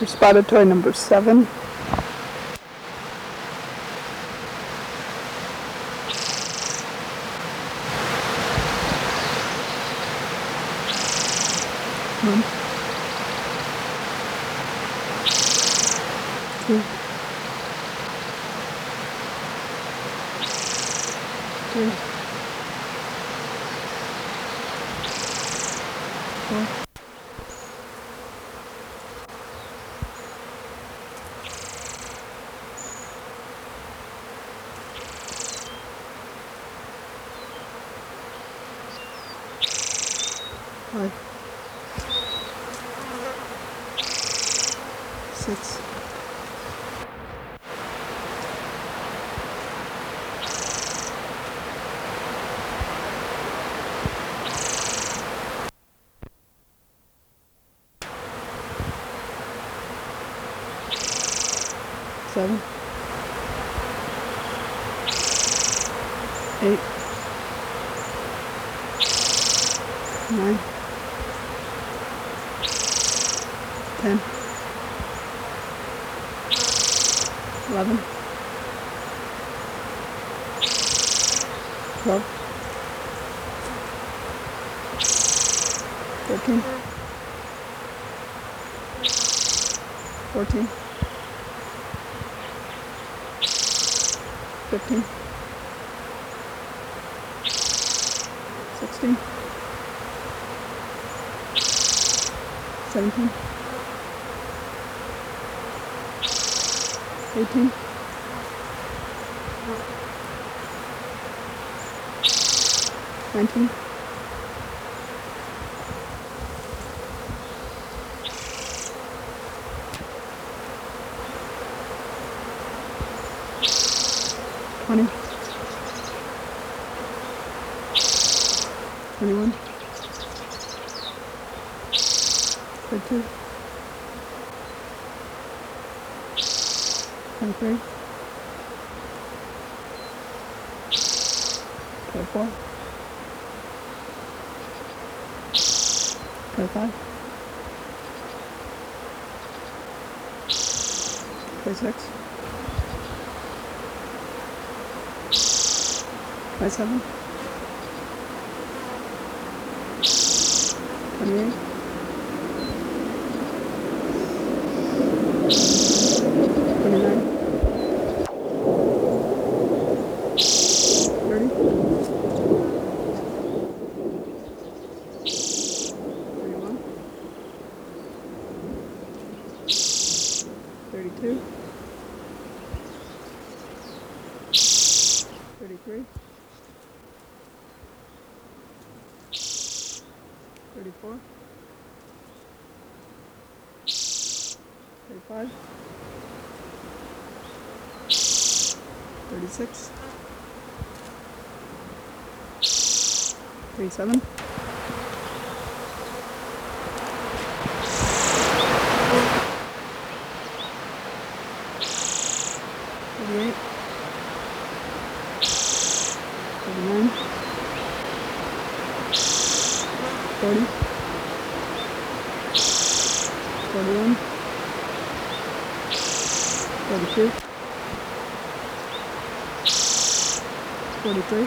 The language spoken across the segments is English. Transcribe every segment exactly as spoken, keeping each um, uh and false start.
For spotted toy number seven. One, two, three, four, five, six, seven, eight, nine, ten, eleven, twelve, thirteen, fourteen, fifteen, sixteen, seventeen, eighteen, nineteen, twenty, twenty-one, twenty-two, twenty-three, twenty-four, twenty-five, twenty-six, twenty-seven, twenty-eight, twenty-nine, thirty, thirty-one, thirty-two, thirty-three, thirty-four, thirty-five, thirty-six, thirty-seven, thirty-eight, thirty-nine, forty, forty-one, forty-two, forty-three,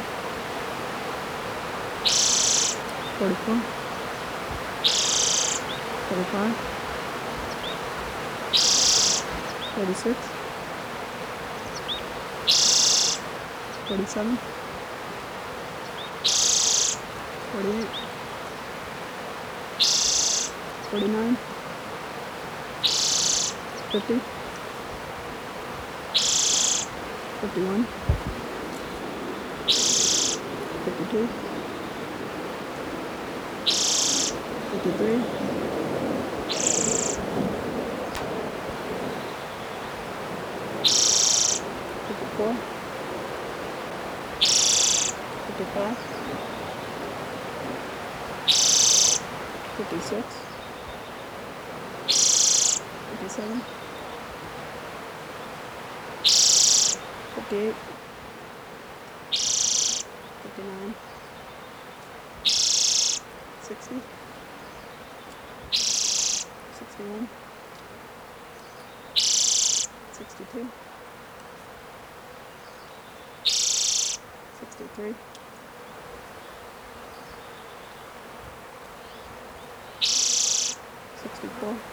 forty-four, forty-five, forty-six, forty-seven, forty-eight, forty-nine, fifty, fifty-one, fifty-two, fifty-three, fifty-four, fifty-five, fifty-six, fifty-seven, fifty-eight, fifty-nine, fifty, fifty-one, fifty-two, fifty-three, fifty-four, fifty-five, fifty-six, fifty-seven, fifty-eight, fifty-nine, fifty, fifty-one, fifty-two, fifty-three, fifty-four, fifty-nine, sixty, sixty-one, sixty-two, sixty-three, sixty-four,